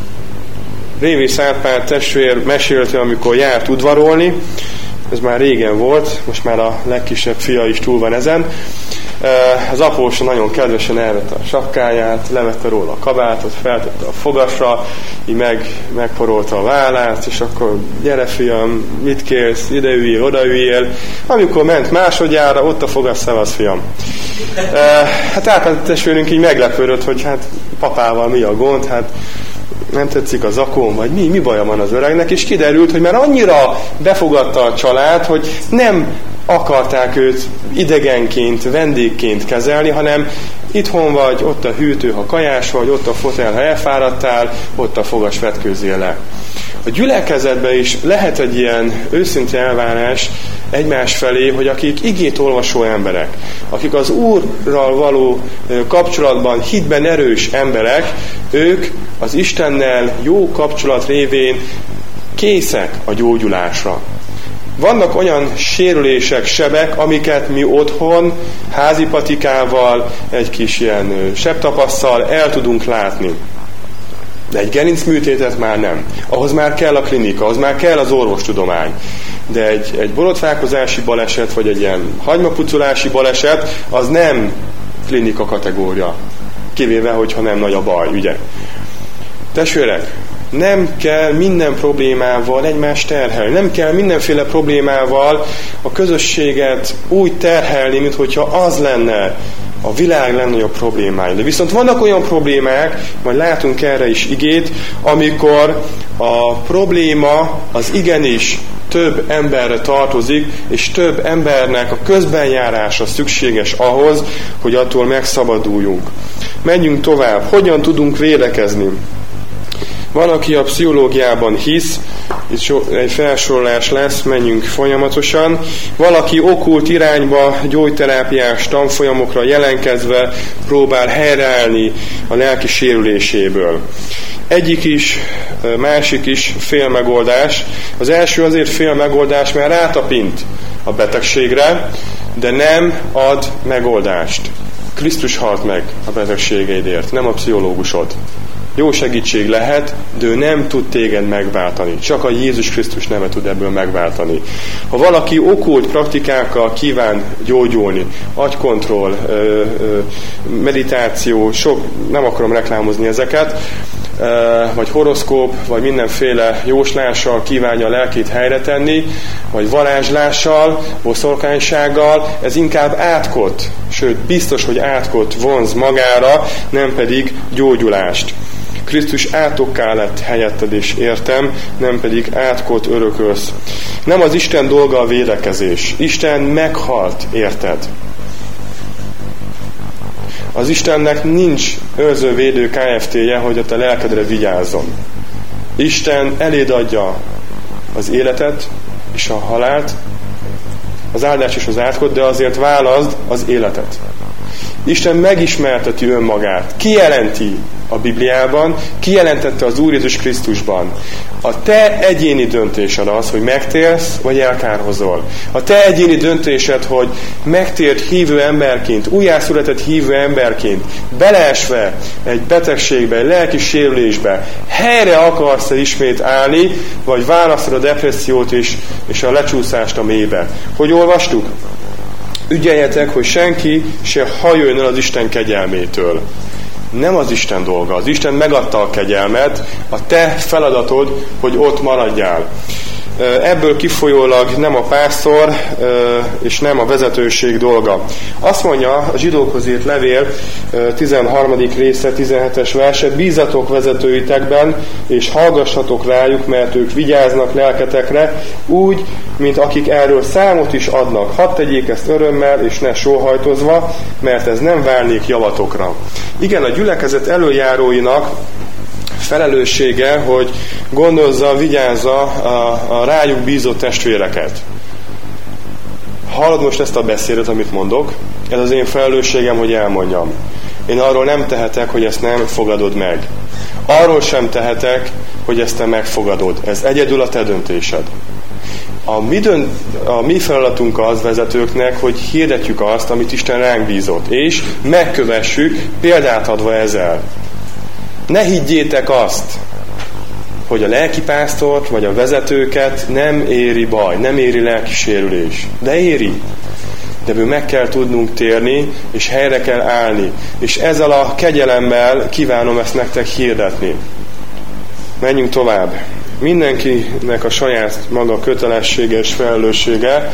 Révész Árpád testvér mesélte, amikor járt udvarolni, ez már régen volt, most már a legkisebb fia is túl van ezen. Az apósa nagyon kedvesen elvette a sapkáját, levette róla a kabátot, feltette a fogasra, így meg, megporolta a vállát, és akkor gyere fiam, mit kérsz, ide üljél, oda üljél. Amikor ment másodjára, ott a fogas, szevasz fiam. Hát Árpád testvérünk így meglepődött, hogy hát papával mi a gond, hát nem tetszik a zakón, vagy mi, mi baja van az öregnek, és kiderült, hogy már annyira befogadta a család, hogy nem akarták őt idegenként, vendégként kezelni, hanem itthon vagy, ott a hűtő, ha kajás vagy, ott a fotel, ha elfáradtál, ott a fogas, vetkőzzél le. A gyülekezetben is lehet egy ilyen őszinte elvárás egymás felé, hogy akik igét olvasó emberek, akik az Úrral való kapcsolatban, hitben erős emberek, ők az Istennel jó kapcsolat révén készek a gyógyulásra. Vannak olyan sérülések, sebek, amiket mi otthon házi patikával, egy kis ilyen sebtapasszal el tudunk látni. De egy gerincműtétet már nem. Ahhoz már kell a klinika, ahhoz már kell az orvostudomány. De egy, egy borotfálkozási baleset, vagy egy ilyen hagymapucolási baleset, az nem klinika kategória. Kivéve, hogyha nem nagy a baj, ugye? Testvérek, nem kell minden problémával egymást terhelni. Nem kell mindenféle problémával a közösséget úgy terhelni, mint hogyha az lenne a világ legnagyobb problémája. De viszont vannak olyan problémák, majd látunk erre is igét, amikor a probléma az igenis több emberre tartozik, és több embernek a közbenjárása szükséges ahhoz, hogy attól megszabaduljunk. Menjünk tovább. Hogyan tudunk védekezni? Van, aki a pszichológiában hisz, itt egy felsorolás lesz, menjünk folyamatosan. Valaki okkult irányba, gyógyterápiás tanfolyamokra jelenkezve próbál helyreállni a lelki sérüléséből. Egyik is, másik is fél megoldás. Az első azért fél megoldás, mert rátapint a betegségre, de nem ad megoldást. Krisztus halt meg a betegségeidért, nem a pszichológusod. Jó segítség lehet, de ő nem tud téged megváltani. Csak a Jézus Krisztus neve tud ebből megváltani. Ha valaki okkult praktikákkal kíván gyógyulni, agykontroll, meditáció, sok, nem akarom reklámozni ezeket, vagy horoszkóp, vagy mindenféle jóslással kívánja a lelkét helyre tenni, vagy varázslással, boszorkánysággal, ez inkább átkot, sőt biztos, hogy átkot vonz magára, nem pedig gyógyulást. Krisztus átokká lett helyetted és értem, nem pedig átkot örökölsz. Nem az Isten dolga a védekezés. Isten meghalt érted. Az Istennek nincs őrzővédő ká ef té-je, hogy a te lelkedre vigyázzon. Isten eléd adja az életet és a halált, az áldás és az átkot, de azért válaszd az életet. Isten megismerteti önmagát, kijelenti a Bibliában, kijelentette az Úr Jézus Krisztusban. A te egyéni döntésed az, hogy megtérsz, vagy elkárhozol. A te egyéni döntésed, hogy megtért hívő emberként, újjászületett hívő emberként, beleesve egy betegségbe, egy lelki sérülésbe, helyre akarsz-e ismét állni, vagy választod a depressziót és, és a lecsúszást a mélybe. Hogy olvastuk? Ügyeljetek, hogy senki se hajoljon el az Isten kegyelmétől. Nem az Isten dolga. Az Isten megadta a kegyelmet, a te feladatod, hogy ott maradjál. Ebből kifolyólag nem a pásztor és nem a vezetőség dolga. Azt mondja a zsidókhoz írt levél tizenharmadik része, tizenhetes verse: bízatok vezetőitekben, és hallgassatok rájuk, mert ők vigyáznak lelketekre, úgy, mint akik erről számot is adnak. Hadd tegyék ezt örömmel, és ne sóhajtozva, mert ez nem várnék javatokra. Igen, a gyülekezet előjáróinak felelőssége, hogy gondozza, vigyázza a, a rájuk bízott testvéreket. Hallod most ezt a beszédet, amit mondok? Ez az én felelősségem, hogy elmondjam. Én arról nem tehetek, hogy ezt nem fogadod meg. Arról sem tehetek, hogy ezt te megfogadod. Ez egyedül a te döntésed. A mi, dönt, a mi feladatunk az vezetőknek, hogy hirdetjük azt, amit Isten ránk bízott, és megkövessük, példát adva ezzel. Ne higgyétek azt, hogy a lelkipásztort vagy a vezetőket nem éri baj, nem éri lelkisérülés. De éri. De ebből meg kell tudnunk térni, és helyre kell állni. És ezzel a kegyelemmel kívánom ezt nektek hirdetni. Menjünk tovább. Mindenkinek a saját maga kötelessége és felelőssége.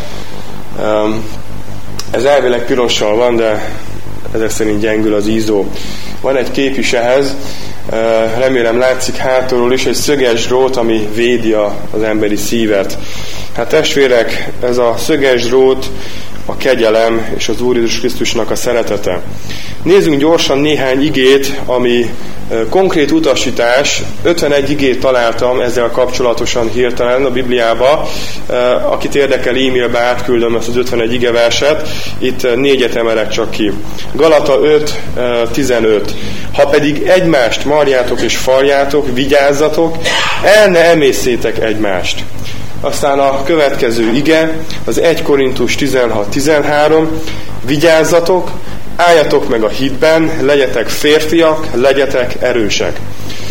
Ez elvileg pirossal van, de ezek szerint gyengül az ízó. Van egy kép is ehhez, remélem látszik hátulról is, egy szöges drót, ami védi az emberi szívet. Hát testvérek, ez a szöges drót a kegyelem és az Úr Jézus Krisztusnak a szeretete. Nézzünk gyorsan néhány igét, ami konkrét utasítás. ötvenegy igét találtam ezzel kapcsolatosan hirtelen a Bibliába. Akit érdekel, e-mailbe átküldöm ezt az ötvenegy igeverset. Itt négyet emelek csak ki. Galata öt tizenöt. Ha pedig egymást marjátok és farjátok, vigyázzatok, el ne emészétek egymást. Aztán a következő ige, az egy Korintus tizenhat tizenhárom. Vigyázzatok, álljatok meg a hitben, legyetek férfiak, legyetek erősek.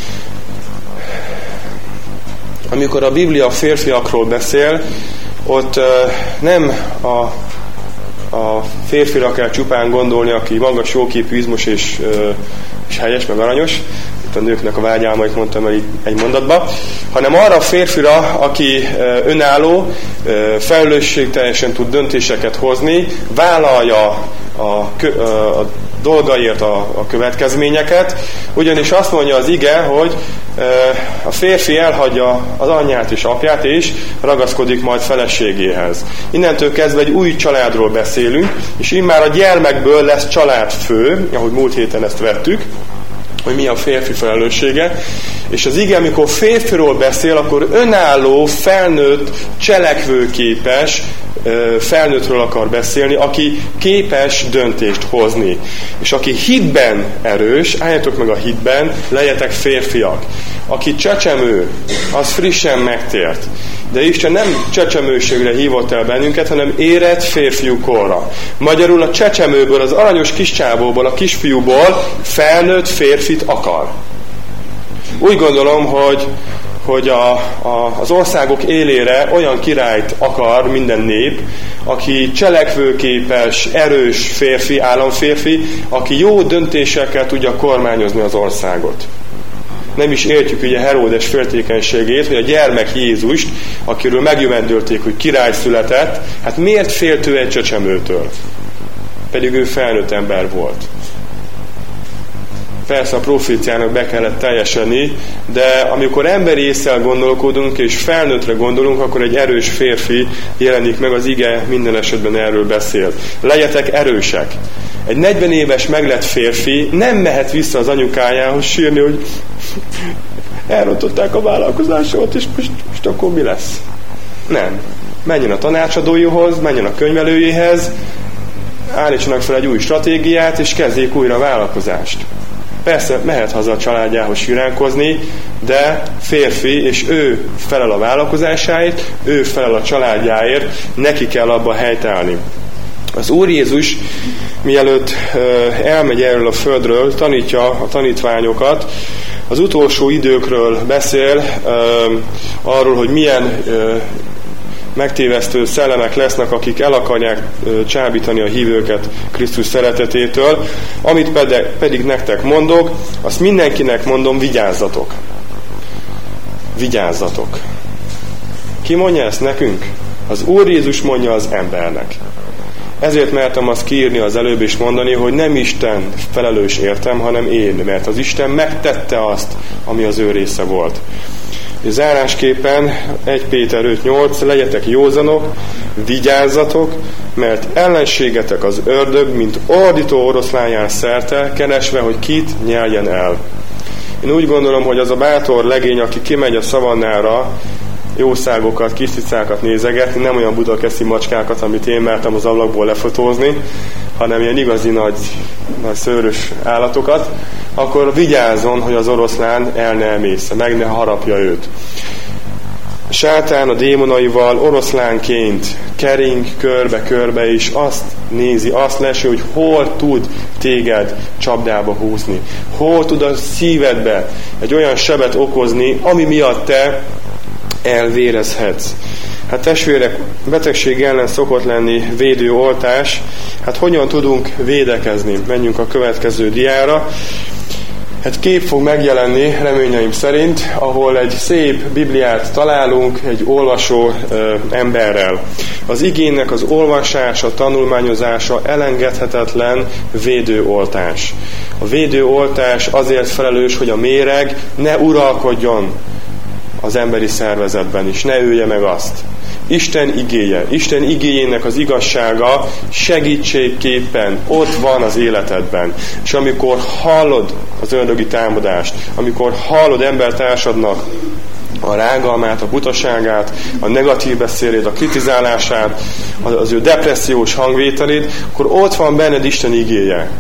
Amikor a Biblia a férfiakról beszél, ott uh, nem a, a férfira kell csupán gondolni, aki magas, jóképű, izmos és, uh, és helyes, meg aranyos. Itt a nőknek a vágyálmait mondtam el egy mondatba, hanem arra a férfira, aki önálló, felelősségteljesen tud döntéseket hozni, vállalja a, a, a dolgaért a, a következményeket, ugyanis azt mondja az ige, hogy a férfi elhagyja az anyját és apját, és ragaszkodik majd feleségéhez. Innentől kezdve egy új családról beszélünk, és immár a gyermekből lesz családfő, ahogy múlt héten ezt vettük, hogy mi a férfi felelőssége, és az ige, amikor férfiról beszél, akkor önálló, felnőtt, cselekvőképes felnőttről akar beszélni, aki képes döntést hozni. És aki hitben erős, álljatok meg a hitben, legyetek férfiak. Aki csecsemő, az frissen megtért. De Isten nem csecsemőségre hívott el bennünket, hanem érett férfiú korra. Magyarul a csecsemőből, az aranyos kiscsábóból, a kisfiúból felnőtt férfit akar. Úgy gondolom, hogy, hogy a, a, az országok élére olyan királyt akar minden nép, aki cselekvőképes, erős férfi, államférfi, aki jó döntésekkel tudja kormányozni az országot. Nem is értjük ugye Heródes féltékenységét, hogy a gyermek Jézust, akiről megjövendölték, hogy király született, hát miért félt ő egy csecsemőtől? Pedig ő felnőtt ember volt. Persze a proféciának be kellett teljesedni, de amikor emberi ésszel gondolkodunk és felnőttre gondolunk, akkor egy erős férfi jelenik meg, az ige minden esetben erről beszél. Legyetek erősek. Egy negyven éves meglett férfi nem mehet vissza az anyukájához sírni, hogy elrontották a vállalkozásomat, és most, most akkor mi lesz? Nem. Menjen a tanácsadóihoz, menjen a könyvelőjéhez, állítsanak fel egy új stratégiát, és kezdjék újra a vállalkozást. Persze mehet haza a családjához siránkozni, de férfi, és ő felel a vállalkozásáért, ő felel a családjáért, neki kell abba helytállni. Az Úr Jézus, mielőtt elmegy erről a földről, tanítja a tanítványokat, az utolsó időkről beszél, arról, hogy milyen megtévesztő szellemek lesznek, akik el akarják csábítani a hívőket Krisztus szeretetétől. Amit pedig, pedig nektek mondok, azt mindenkinek mondom, vigyázzatok. Vigyázzatok. Ki mondja ezt nekünk? Az Úr Jézus mondja az embernek. Ezért mertem azt kiírni az előbb is mondani, hogy nem Isten felelős értem, hanem én, mert az Isten megtette azt, ami az ő része volt. Zárásképpen egy Péter öt nyolc, legyetek józanok, vigyázzatok, mert ellenségetek az ördög, mint ordító oroszlán jár szerte, keresve, hogy kit nyeljen el. Én úgy gondolom, hogy az a bátor legény, aki kimegy a szavannára, jószágokat, kis cicákat nézegetni, nem olyan budakeszi macskákat, amit én mertem az ablakból lefotózni, hanem ilyen igazi nagy, nagy szőrös állatokat, akkor vigyázzon, hogy az oroszlán el ne emészze, meg ne harapja őt. A sátán a démonaival oroszlánként kering körbe-körbe, és azt nézi, azt lesi, hogy hol tud téged csapdába húzni. Hol tud a szívedbe egy olyan sebet okozni, ami miatt te elvérezhetsz. Hát testvérek, betegség ellen szokott lenni védőoltás. Hát hogyan tudunk védekezni? Menjünk a következő diára. Hát kép fog megjelenni, reményeim szerint, ahol egy szép Bibliát találunk egy olvasó ö, emberrel. Az igének az olvasása, tanulmányozása elengedhetetlen védőoltás. A védőoltás azért felelős, hogy a méreg ne uralkodjon az emberi szervezetben is, ne ölje meg azt. Isten igéje, Isten igéjének az igazsága segítségképpen ott van az életedben. És amikor hallod az ördögi támadást, amikor hallod embertársadnak a rágalmát, a butaságát, a negatív beszélét, a kritizálását, az ő depressziós hangvételét, akkor ott van benned Isten igéje.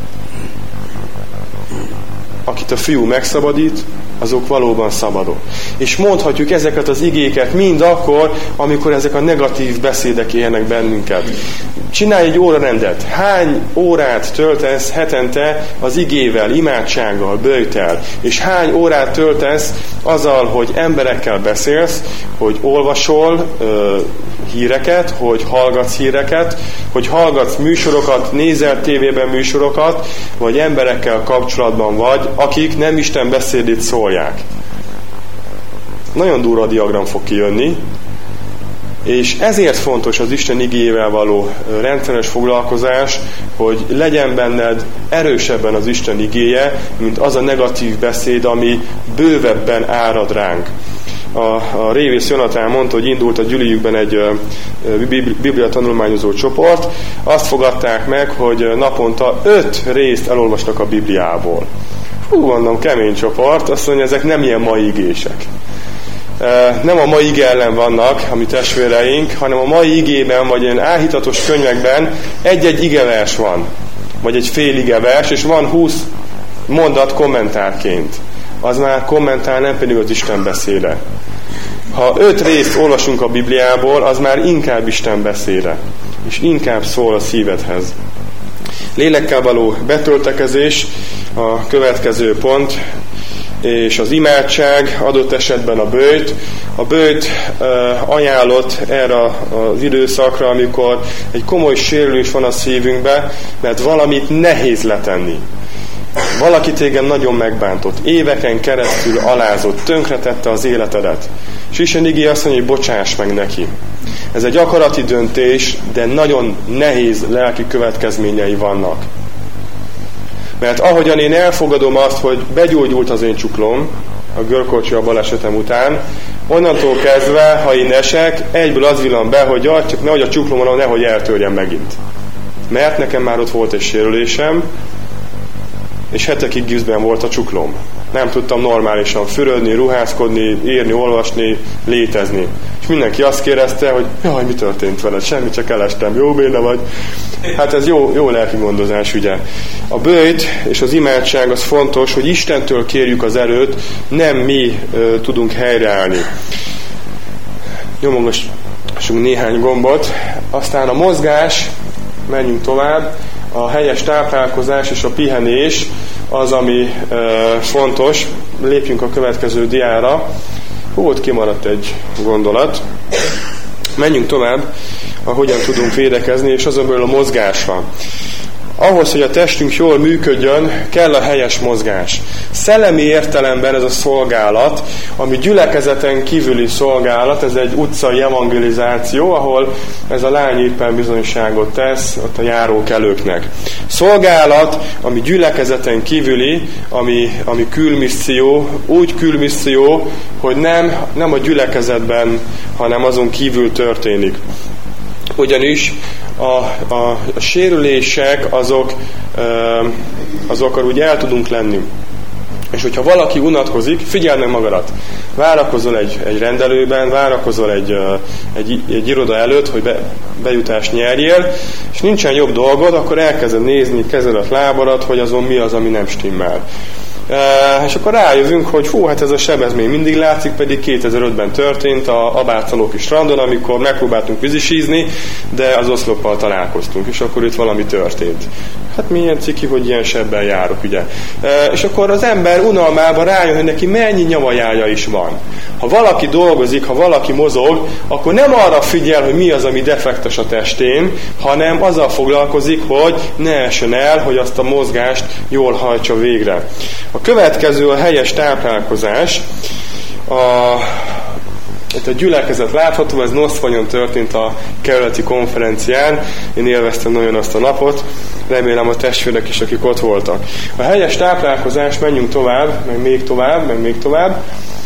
Akit a fiú megszabadít, azok valóban szabadok. És mondhatjuk ezeket az igéket mind akkor, amikor ezek a negatív beszédek érnek bennünket. Csinálj egy órarendet. Hány órát töltesz hetente az igével, imádsággal, böjtel? És hány órát töltesz azzal, hogy emberekkel beszélsz, hogy olvasol ö, híreket, hogy hallgatsz híreket, hogy hallgatsz műsorokat, nézel tévében műsorokat, vagy emberekkel kapcsolatban vagy, akik nem Isten beszédét szólják. Nagyon durva diagram fog kijönni, és ezért fontos az Isten igéjével való rendszeres foglalkozás, hogy legyen benned erősebben az Isten igéje, mint az a negatív beszéd, ami bővebben árad ránk. A, a Révész Jonatán mondta, hogy indult a gyüliükben egy uh, biblia tanulmányozó csoport. Azt fogadták meg, hogy naponta öt részt elolvasnak a Bibliából. Hú, mondom, kemény csoport. Azt mondja, ezek nem ilyen mai igések. Uh, nem a mai ige ellen vannak a mi testvéreink, hanem a mai igében, vagy ilyen áhítatos könyvekben egy-egy igevers van. Vagy egy fél igevers, és van húsz mondat kommentárként. Az már kommentár, nem pedig az Isten beszéde. Ha öt részt olvasunk a Bibliából, az már inkább Isten beszéde, és inkább szól a szívedhez. Lélekkel való betöltekezés a következő pont, és az imádság, adott esetben a böjt. A böjt uh, ajánlott erre az időszakra, amikor egy komoly sérülés van a szívünkben, mert valamit nehéz letenni. Valaki téged nagyon megbántott, éveken keresztül alázott, tönkretette az életedet. És Isten igéje azt mondja, hogy bocsáss meg neki. Ez egy akarati döntés, de nagyon nehéz lelki következményei vannak. Mert ahogyan én elfogadom azt, hogy begyógyult az én csuklóm a görkocsi a balesetem után, onnantól kezdve, ha én esek, egyből az villan be, hogy jaj, csak nehogy a csuklómon nehogy eltörjem megint. Mert nekem már ott volt egy sérülésem, és hetekig gipszben volt a csuklóm. Nem tudtam normálisan fürödni, ruházkodni, írni, olvasni, létezni. És mindenki azt kérdezte, hogy jaj, mi történt veled? Semmi, csak elestem. Jó béna vagy? Hát ez jó, jó lelki gondozás, ugye. A böjt és az imádság az fontos, hogy Istentől kérjük az erőt, nem mi ö, tudunk helyreállni. Nyomogassunk néhány gombot. Aztán a mozgás, menjünk tovább. A helyes táplálkozás és a pihenés az, ami e, fontos. Lépjünk a következő diára. Hú, ott kimaradt egy gondolat. Menjünk tovább, a hogyan tudunk védekezni, és azon belül a mozgásra. Ahhoz, hogy a testünk jól működjön, kell a helyes mozgás. Szellemi értelemben ez a szolgálat, ami gyülekezeten kívüli szolgálat, ez egy utcai evangelizáció, ahol ez a lány éppen bizonyságot tesz ott a járókelőknek. Szolgálat, ami gyülekezeten kívüli, ami, ami külmisszió, úgy külmisszió, hogy nem, nem a gyülekezetben, hanem azon kívül történik. Ugyanis a, a, a sérülések azok, azokkal úgy el tudunk lenni. És hogyha valaki unatkozik, figyeld meg magadat. Várakozol egy, egy rendelőben, várakozol egy, egy, egy iroda előtt, hogy be, bejutást nyerjél, és nincsen jobb dolgod, akkor elkezded nézni kezedet, lábadat, hogy azon mi az, ami nem stimmel. Uh, és akkor rájövünk, hogy hú, hát ez a seb ez még mindig látszik, pedig kétezer-ötben történt a Abátszalóki strandon, amikor megpróbáltunk vízisízni, de az oszloppal találkoztunk, és akkor itt valami történt. Hát milyen ciki, hogy ilyen sebben járok, ugye. Uh, és akkor az ember unalmában rájön, hogy neki mennyi nyavajája is van. Ha valaki dolgozik, ha valaki mozog, akkor nem arra figyel, hogy mi az, ami defektes a testén, hanem azzal foglalkozik, hogy ne essen el, hogy azt a mozgást jól hajtsa végre. A következő a helyes táplálkozás. A, itt a gyülekezet látható, ez Noszfonyon történt a kerületi konferencián. Én élveztem nagyon azt a napot, remélem a testvérek is, akik ott voltak. A helyes táplálkozás, menjünk tovább, meg még tovább, meg még tovább.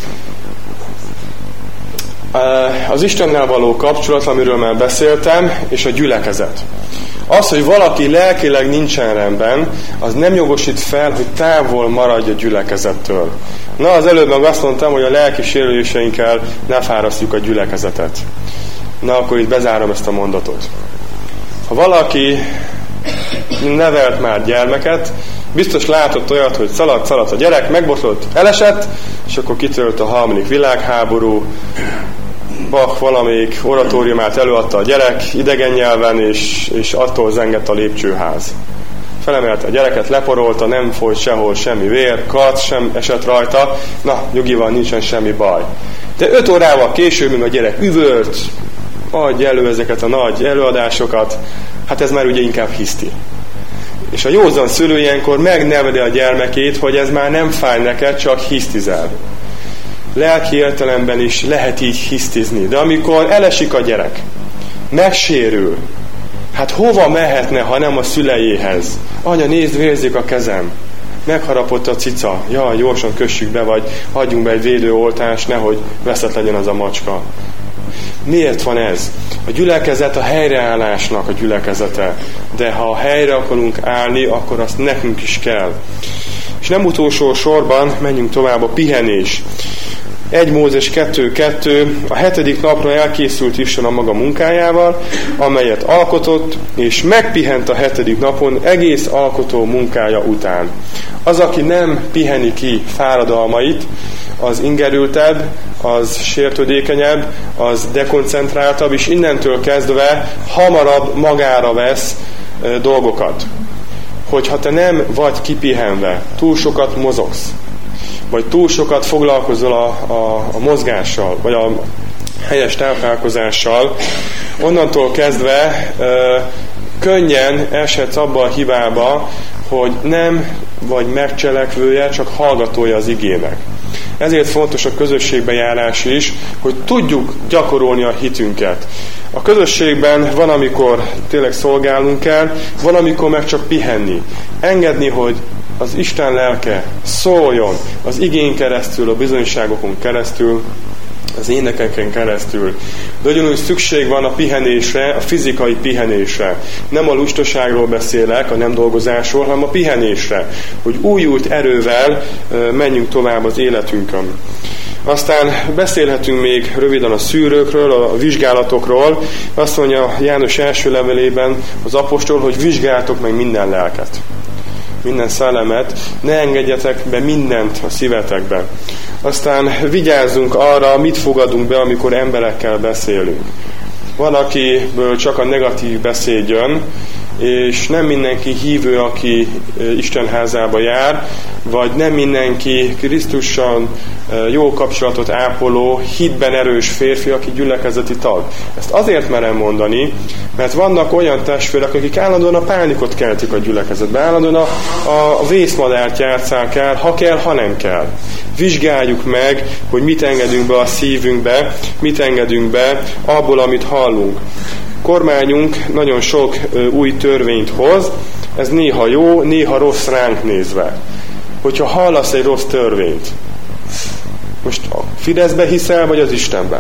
Az Istennel való kapcsolat, amiről már beszéltem, és a gyülekezet. Az, hogy valaki lelkileg nincsen rendben, az nem jogosít fel, hogy távol maradj a gyülekezettől. Na, az előbb meg azt mondtam, hogy a lelki sérüléseinkkel ne fárasztjuk a gyülekezetet. Na, akkor itt bezárom ezt a mondatot. Ha valaki nevelt már gyermeket, biztos látott olyat, hogy szaladt, szaladt a gyerek, megbotlott, elesett, és akkor kitölt a harmadik világháború, Bach valamelyik oratóriumát előadta a gyerek idegen nyelven, és, és attól zengett a lépcsőház. Felemelte a gyereket, leporolta, nem folyt sehol semmi vér, kac sem esett rajta, na, nyugi van, nincsen semmi baj. De öt órával később, még a gyerek üvölt, adj elő ezeket a nagy előadásokat, hát ez már ugye inkább hiszti. És a józan szülő ilyenkor megnevedi a gyermekét, hogy ez már nem fáj neked, csak hisztizel. Lelki értelemben is lehet így hisztizni. De amikor elesik a gyerek, megsérül, hát hova mehetne, ha nem a szüleiéhez? Anya, nézd, vérzik a kezem. Megharapott a cica. Jaj, gyorsan kössük be, vagy adjunk be egy védőoltást, nehogy veszett legyen az a macska. Miért van ez? A gyülekezet a helyreállásnak a gyülekezete. De ha a helyre akarunk állni, akkor azt nekünk is kell. És nem utolsó sorban menjünk tovább, a pihenés. egy Mózes kettő kettő, a hetedik napra elkészült Isten a maga munkájával, amelyet alkotott, és megpihent a hetedik napon egész alkotó munkája után. Az, aki nem piheni ki fáradalmait, az ingerültebb, az sértődékenyebb, az dekoncentráltabb, és innentől kezdve hamarabb magára vesz e, dolgokat. Hogyha te nem vagy kipihenve, túl sokat mozogsz, vagy túl sokat foglalkozol a, a, a mozgással, vagy a helyes táplálkozással, onnantól kezdve e, könnyen eshetsz abba a hibába, hogy nem vagy megcselekvője, csak hallgatója az igének. Ezért fontos a közösségbe járás is, hogy tudjuk gyakorolni a hitünket. A közösségben van, amikor tényleg szolgálnunk kell, van, amikor meg csak pihenni. Engedni, hogy az Isten lelke szóljon az igén keresztül, a bizonyságokon keresztül, az énekeken keresztül. De ugyanúgy szükség van a pihenésre, a fizikai pihenésre. Nem a lustaságról beszélek, a nem dolgozásról, hanem a pihenésre, hogy újult erővel menjünk tovább az életünkön. Aztán beszélhetünk még röviden a szűrőkről, a vizsgálatokról. Azt mondja János első levelében az apostol, hogy vizsgáljátok meg minden lelket, minden szellemet, ne engedjetek be mindent a szívetekbe. Aztán vigyázzunk arra, mit fogadunk be, amikor emberekkel beszélünk. Van, akiből csak a negatív beszéd jön, és nem mindenki hívő, aki Isten házába jár, vagy nem mindenki Krisztussal jó kapcsolatot ápoló, hitben erős férfi, aki gyülekezeti tag. Ezt azért merem mondani, mert vannak olyan testvérek, akik állandóan a pánikot keltik a gyülekezetbe, állandóan a, a vészmadárt játsszák el, ha kell, ha nem kell. Vizsgáljuk meg, hogy mit engedünk be a szívünkbe, mit engedünk be abból, amit hallunk. Kormányunk nagyon sok új törvényt hoz, ez néha jó, néha rossz ránk nézve. Hogyha hallasz egy rossz törvényt, most a Fideszbe hiszel, vagy az Istenbe?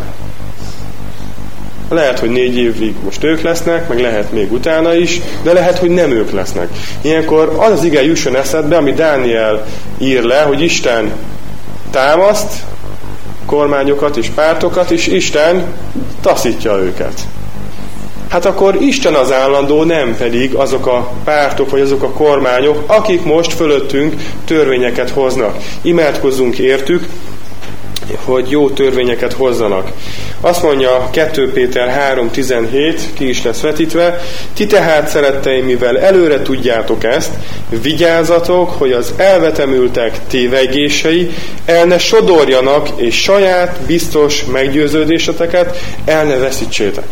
Lehet, hogy négy évig most ők lesznek, meg lehet még utána is, de lehet, hogy nem ők lesznek. Ilyenkor az az ige jusson eszedbe, ami Dániel ír le, hogy Isten támaszt kormányokat és pártokat, és Isten taszítja őket. Hát akkor Isten az állandó, nem pedig azok a pártok, vagy azok a kormányok, akik most fölöttünk törvényeket hoznak. Imádkozzunk értük, hogy jó törvényeket hozzanak. Azt mondja kettő Péter három tizenhét, ki is lesz vetítve, ti tehát, szeretteim, mivel előre tudjátok ezt, vigyázzatok, hogy az elvetemültek tévegései el ne sodorjanak, és saját biztos meggyőződéseteket el ne veszítsétek.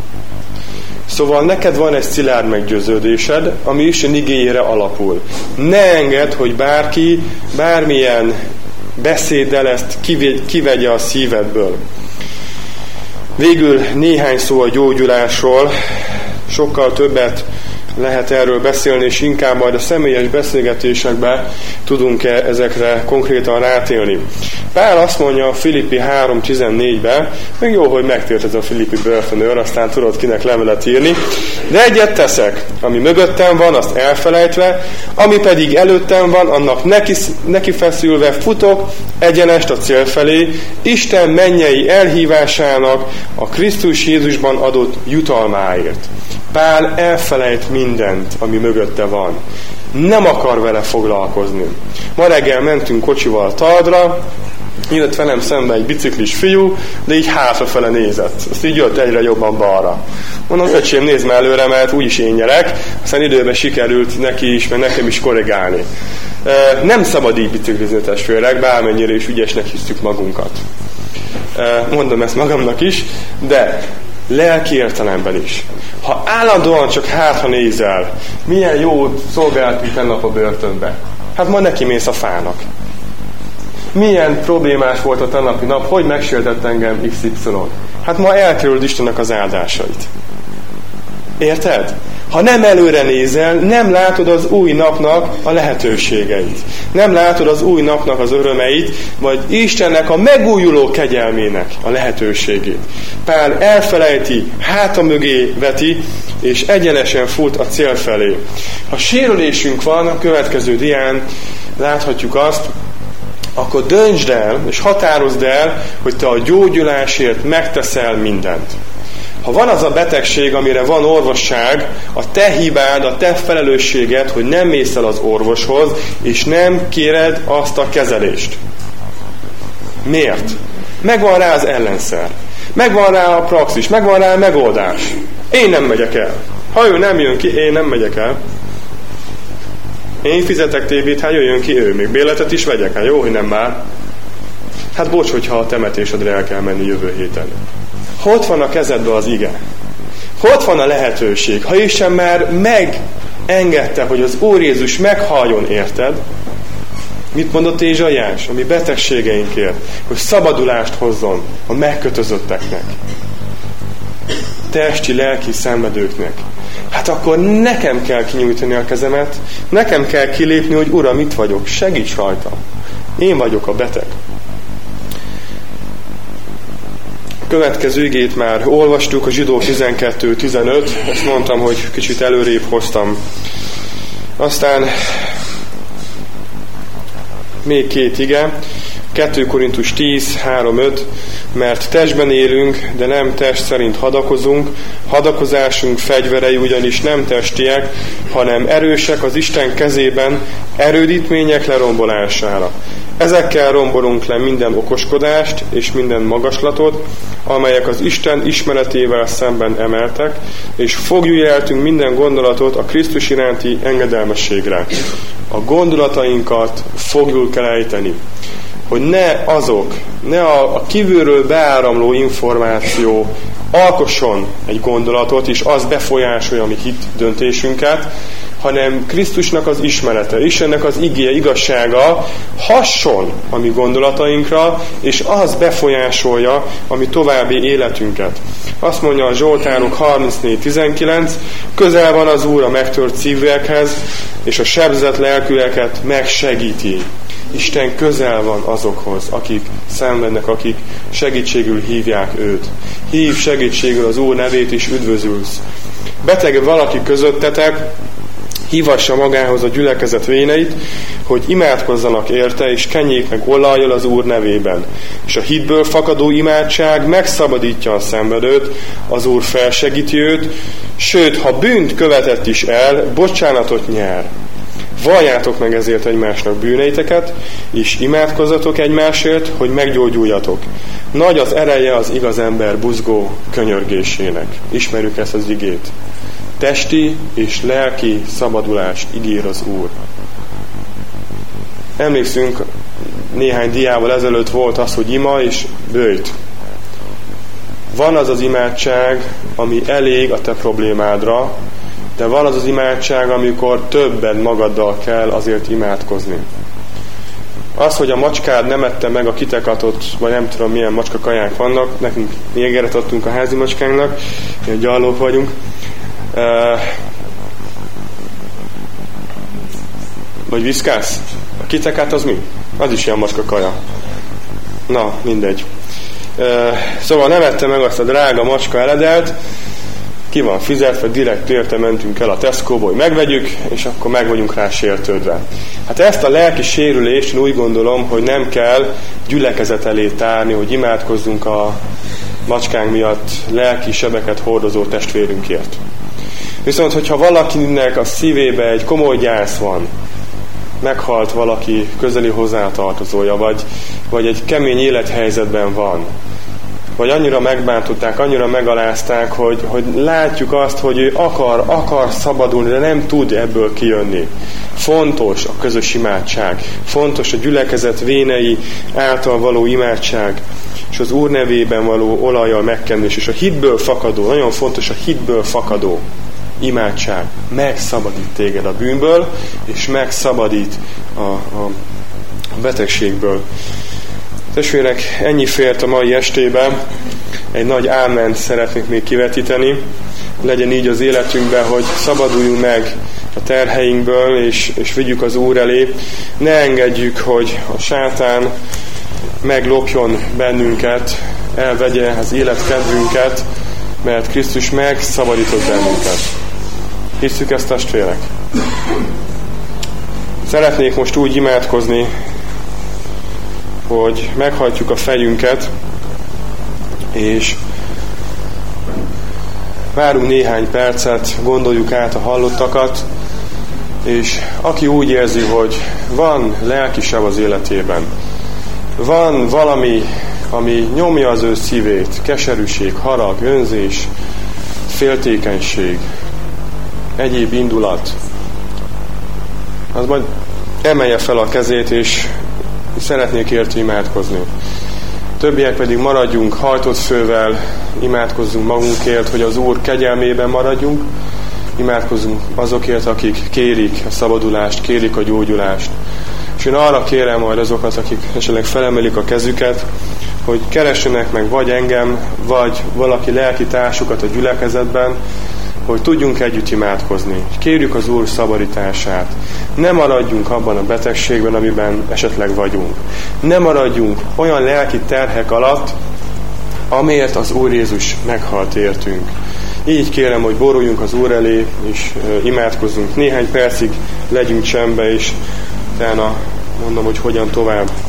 Szóval neked van egy szilárd meggyőződésed, ami Isten igéjére alapul. Ne engedd, hogy bárki bármilyen beszéddel ezt kivegye a szívedből. Végül néhány szó a gyógyulásról, sokkal többet lehet erről beszélni, és inkább majd a személyes beszélgetésekben tudunk -e ezekre konkrétan rátélni. Pál azt mondja a Filippi három tizennégyben, még jó, hogy megtért ez a filippi börtönőr, aztán tudod kinek levelet írni, de egyet teszek, ami mögöttem van, azt elfelejtve, ami pedig előttem van, annak neki, neki feszülve futok egyenest a cél felé, Isten mennyei elhívásának a Krisztus Jézusban adott jutalmáért. Pál elfelejt mindent, ami mögötte van. Nem akar vele foglalkozni. Ma reggel mentünk kocsival Taldra, jött velem szembe egy biciklis fiú, de így hátrafele nézett. Azt így jött egyre jobban balra. Mondom, öcsém, nézd már előre, mert úgyis én nyerek. Aztán időben sikerült neki is, meg nekem is korrigálni. Nem szabad így biciklizni, testvérek, bármennyire is ügyesnek hisztük magunkat. Mondom ezt magamnak is, de lelki értelemben is. Ha állandóan csak hátra nézel, milyen jó szolgáltunk tennap a börtönbe. Hát ma neki mész a fának. Milyen problémás volt a tennapi nap, hogy megsértett engem iksz ipszilon. Hát ma elkerülöd Istennek az áldásait. Érted? Ha nem előre nézel, nem látod az új napnak a lehetőségeit. Nem látod az új napnak az örömeit, vagy Istennek a megújuló kegyelmének a lehetőségét. Pál elfelejti, háta mögé veti, és egyenesen fut a cél felé. Ha sérülésünk van, a következő dián láthatjuk azt, akkor döntsd el, és határozd el, hogy te a gyógyulásért megteszel mindent. Ha van az a betegség, amire van orvosság, a te hibád, a te felelősséged, hogy nem mész el az orvoshoz, és nem kéred azt a kezelést. Miért? Megvan rá az ellenszer. Megvan rá a praxis, megvan rá a megoldás. Én nem megyek el. Ha ő nem jön ki, én nem megyek el. Én fizetek tévét, hát jöjjön ki ő. Még béletet is vegyek, hát jó, hogy nem már. Hát bocs, hogyha a temetésedre el kell menni jövő héten. Ha ott van a kezedben az ige, ha ott van a lehetőség, ha Isten már megengedte, hogy az Úr Jézus meghaljon, érted? Mit mondott Ézsaiás a mi betegségeinkért? Hogy szabadulást hozzon a megkötözötteknek, testi, lelki szenvedőknek. Hát akkor nekem kell kinyújtani a kezemet, nekem kell kilépni, hogy Uram, itt vagyok, segíts rajta. Én vagyok a beteg. következő igét már olvastuk, a Zsidók tizenkettő tizenöt, ezt mondtam, hogy kicsit előrébb hoztam. Aztán még két ige, kettő Korintus tíz három öt, mert testben élünk, de nem test szerint hadakozunk, hadakozásunk fegyverei ugyanis nem testiek, hanem erősek az Isten kezében erődítmények lerombolására. Ezekkel rombolunk le minden okoskodást és minden magaslatot, amelyek az Isten ismeretével szemben emeltek, és fogjuljeltünk minden gondolatot a Krisztus iránti engedelmességre. A gondolatainkat fogjul kell ejteni, hogy ne azok, ne a, a kívülről beáramló információ alkosson egy gondolatot, és az befolyásolja a mi hit döntésünket, hanem Krisztusnak az ismerete, Istennek az igéje, igazsága hasson a mi gondolatainkra, és az befolyásolja a mi további életünket. Azt mondja a Zsoltárok harmincnégy tizenkilenc, közel van az Úr a megtört szívűekhez, és a sebzett lelkűeket megsegíti. Isten közel van azokhoz, akik szenvednek, akik segítségül hívják őt. Hív segítségül az Úr nevét, és üdvözülsz. Beteg valaki közöttetek, hívassa magához a gyülekezet véneit, hogy imádkozzanak érte, és kenjék meg olajjal az Úr nevében. És a hitből fakadó imádság megszabadítja a szenvedőt, az Úr felsegíti őt, sőt, ha bűnt követett is el, bocsánatot nyer. Valljátok meg ezért egymásnak bűneiteket, és imádkozzatok egymásért, hogy meggyógyuljatok. Nagy az ereje az igaz ember buzgó könyörgésének. Ismerjük ezt az igét. Testi és lelki szabadulást ígér az Úr. Emlékszünk, néhány diával ezelőtt volt az, hogy ima és böjt. Van az az imádság, ami elég a te problémádra, de van az az imádság, amikor többet magaddal kell azért imádkozni. Az, hogy a macskád nem ette meg a kitekatot, vagy nem tudom milyen macska kaják vannak, nekünk jégeret adtunk a házi macskánknak, mi gyarlók vagyunk. Uh, vagy viszkász? A kitekát az mi? Az is ilyen macska kaja. Na, mindegy. Uh, szóval nem ette meg azt a drága macska eledelt, ki van fizetve, direkt érte mentünk el a Tesco-ból, hogy megvegyük, és akkor meg vagyunk rá sértődve. Hát ezt a lelki sérülést én úgy gondolom, hogy nem kell gyülekezet elé tárni, hogy imádkozzunk a macskánk miatt lelki sebeket hordozó testvérünkért. Viszont, hogyha valakinek a szívébe egy komoly gyász van, meghalt valaki közeli hozzátartozója, vagy, vagy egy kemény élethelyzetben van, vagy annyira megbántották, annyira megalázták, hogy, hogy látjuk azt, hogy ő akar, akar szabadulni, de nem tud ebből kijönni. Fontos a közös imádság, fontos a gyülekezet vénei által való imádság, és az Úr nevében való olajjal megkenés, és a hitből fakadó, nagyon fontos a hitből fakadó imádság. Megszabadít téged a bűnből, és megszabadít a, a betegségből. Testvérek, ennyi fért a mai estében. Egy nagy áment szeretnék még kivetíteni. Legyen így az életünkben, hogy szabaduljunk meg a terheinkből, és, és vigyük az Úr elé. Ne engedjük, hogy a sátán meglopjon bennünket, elvegye az életkedvünket, mert Krisztus megszabadított bennünket. Hisszük ezt, testvérek? Szeretnék most úgy imádkozni, hogy meghajtjuk a fejünket, és várunk néhány percet, gondoljuk át a hallottakat, és aki úgy érzi, hogy van lelkisebb az életében, van valami, ami nyomja az ő szívét, keserűség, harag, önzés, féltékenység, egyéb indulat, az majd emelje fel a kezét, és szeretnék érte imádkozni. Többiek pedig maradjunk hajtott fővel, imádkozzunk magunkért, hogy az Úr kegyelmében maradjunk, imádkozzunk azokért, akik kérik a szabadulást, kérik a gyógyulást. És én arra kérem majd azokat, akik esetleg felemelik a kezüket, hogy keressenek meg vagy engem, vagy valaki lelki társukat a gyülekezetben, hogy tudjunk együtt imádkozni. Kérjük az Úr szabadítását. Ne maradjunk abban a betegségben, amiben esetleg vagyunk. Ne maradjunk olyan lelki terhek alatt, amért az Úr Jézus meghalt értünk. Így kérem, hogy boruljunk az Úr elé, és imádkozzunk. Néhány percig legyünk csendbe, és utána mondom, hogy hogyan tovább.